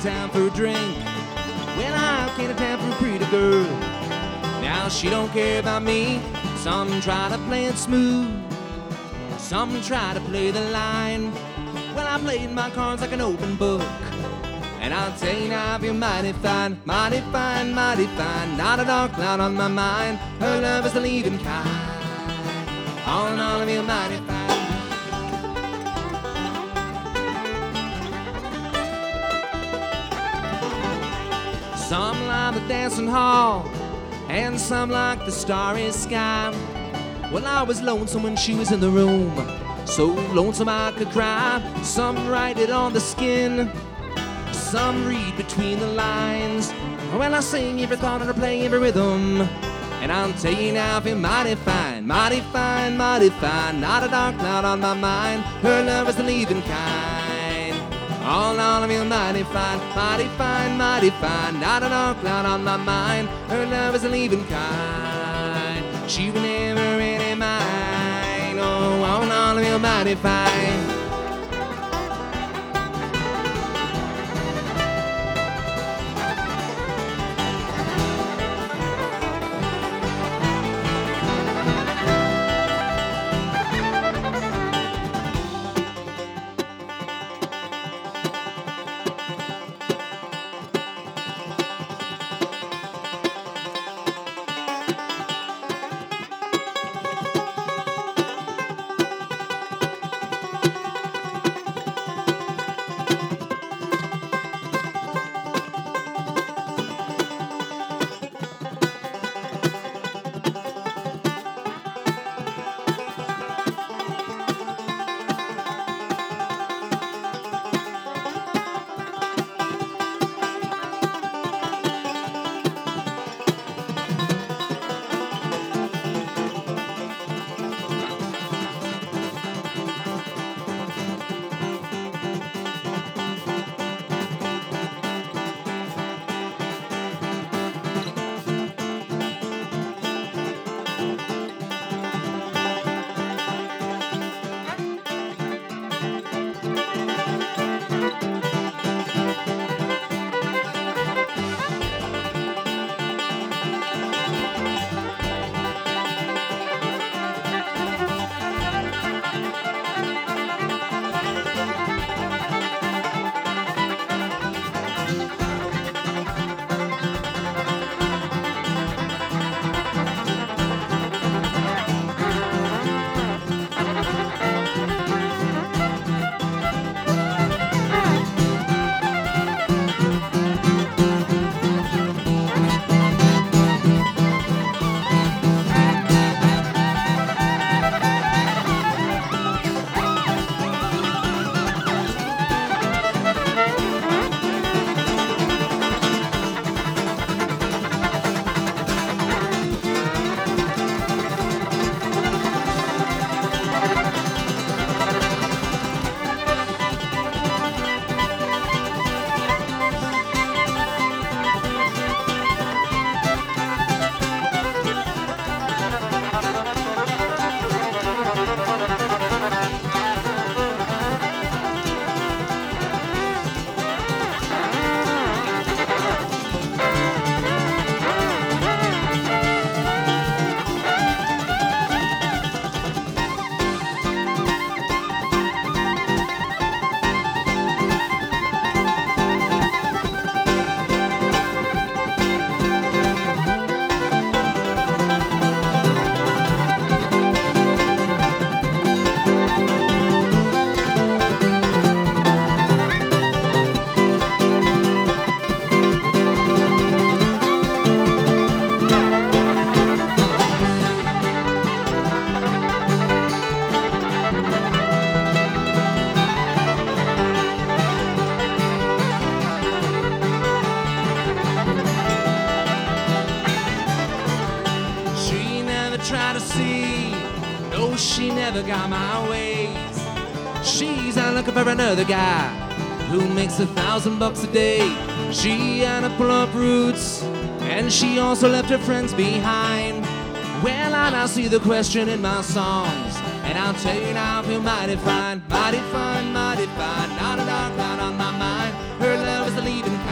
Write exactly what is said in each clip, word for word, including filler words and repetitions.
town for a drink. Well, I came to town for a pretty girl. Now she don't care about me. Some try to play it smooth, some try to play the line. Well, I played my cards like an open book, and I'll tell you now, I feel mighty fine, mighty fine, mighty fine. Not a dark cloud on my mind. Her love is the leaving kind. All in all, I feel mighty fine. Some like the dancing hall, and some like the starry sky. Well, I was lonesome when she was in the room, so lonesome I could cry. Some write it on the skin, some read between the lines. Well, I sing every thought and I play every rhythm, and I'll tell you now, I feel mighty fine, mighty fine, mighty fine. Not a dark cloud on my mind. Her love is the leaving kind. All in all, I feel mighty fine, mighty fine, mighty fine. Not a dark cloud on my mind. Her love is the leaving kind. She was never really mine. Oh, all in all, I feel mighty fine. try to see. No, she never got my ways. She's out looking for another guy who makes a thousand bucks a day. She had to pull up roots, and she also left her friends behind. Well, I now see the question in my songs, and I'll tell you now, I feel mighty fine, mighty fine, mighty fine. Not a dark cloud on my mind. Her love is the leaving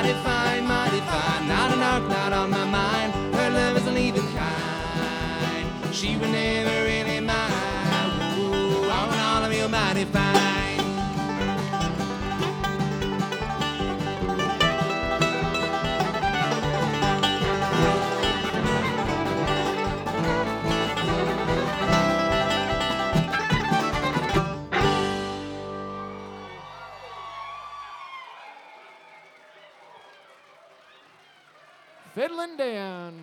mighty fine, mighty fine. Not an arc, not on my mind. Her love is leaving kind. She would never really mind. Ooh, all in all of you, mighty fine. Fiddlin' Dan.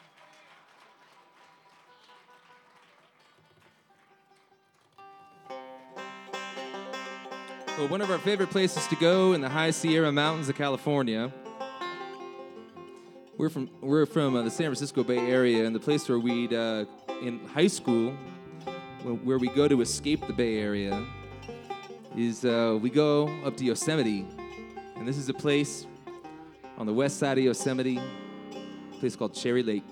Well, one of our favorite places to go in the high Sierra Mountains of California. We're from we're from uh, the San Francisco Bay Area, and the place where we'd uh, in high school, where we go to escape the Bay Area, is uh, we go up to Yosemite, and this is a place on the west side of Yosemite, a place called Cherry Lake.